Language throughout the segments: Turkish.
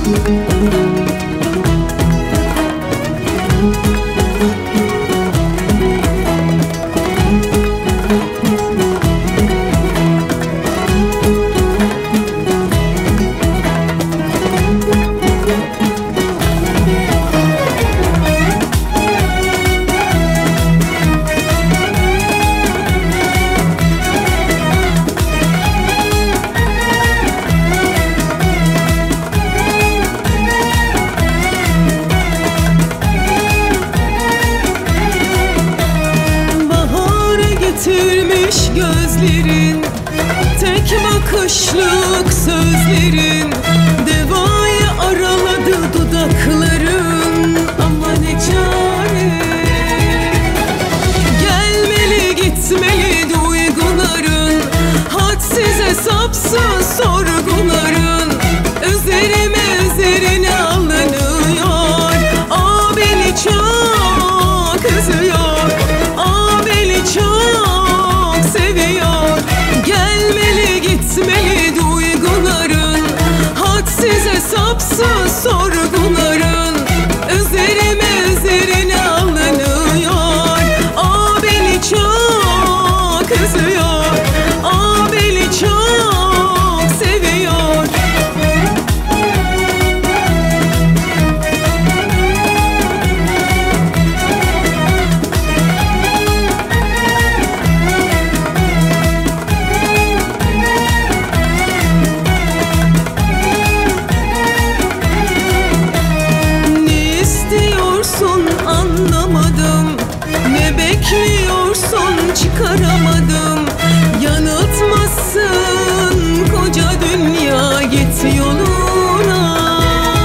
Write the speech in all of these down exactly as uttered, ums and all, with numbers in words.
Getirmiş gözlerin, tek bakışlık sözlerin, devayı araladı dudakların. Ama ne çare, gelmeli gitmeli duyguların, hadsiz hesapsız sorguların. Üzerime üzerine alınıyor, aa beni çok üzüyor, aa beni çok seviyor. Gelmeli gitmeli duyguların, hadsiz hesapsız sorguların. Üzerime üzerine alınıyor, aa beni çok üzüyor, aa beni çok seviyor. Anlamadım, ne bekliyorsun çıkaramadım. Yanıltmasın koca dünya, git yoluna.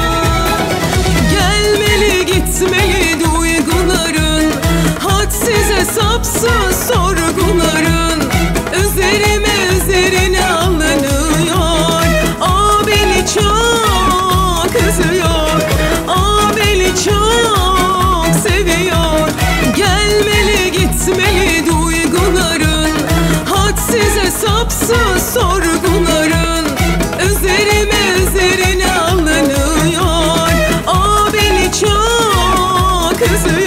Gelmeli gitmeli duyguların, hadsiz hesapsız sorguların. Üzerime üzerine alınıyor, aa beni çok üzüyor, aa beni çok seviyor. Gelmeli gitmeli duyguların, hadsiz hesapsız sorguların. Üzerime üzerine alınıyor, aa beni çok üzüyor.